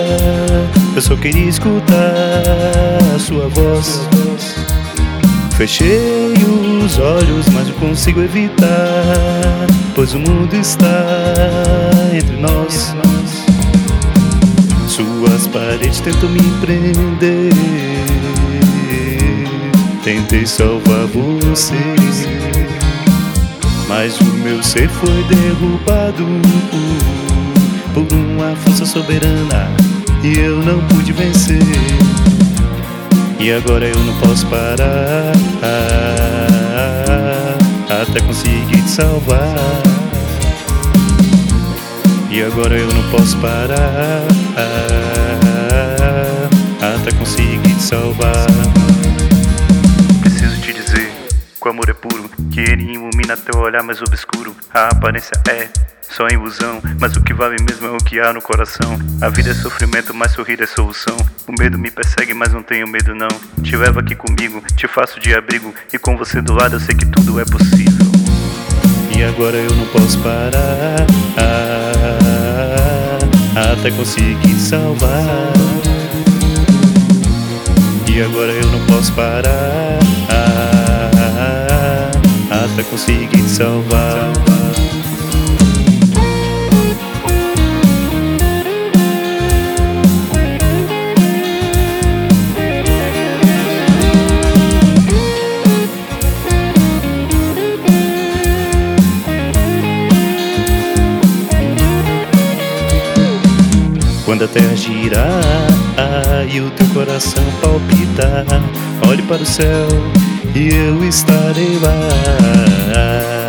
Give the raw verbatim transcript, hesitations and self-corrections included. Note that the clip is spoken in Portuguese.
eu só queria escutar a sua voz. Fechei os olhos, mas não consigo evitar, pois o mundo está entre nós. Suas paredes tentam me prender, tentei salvar você, mas o meu ser foi derrubado por uma força soberana e eu não pude vencer. E agora eu não posso parar até conseguir te salvar. E agora eu não posso parar até conseguir te salvar. Preciso te dizer que o amor é puro, que ele ilumina teu olhar mais obscuro. A aparência é só ilusão, mas o que vale mesmo é o que há no coração. A vida é sofrimento, mas sorrir é solução. O medo me persegue, mas não tenho medo não. Te levo aqui comigo, te faço de abrigo, e com você do lado eu sei que tudo é possível. E agora eu não posso parar até conseguir te salvar. E agora eu não posso parar até conseguir te salvar. Quando a terra girar e o teu coração palpitar, olhe para o céu e eu estarei lá.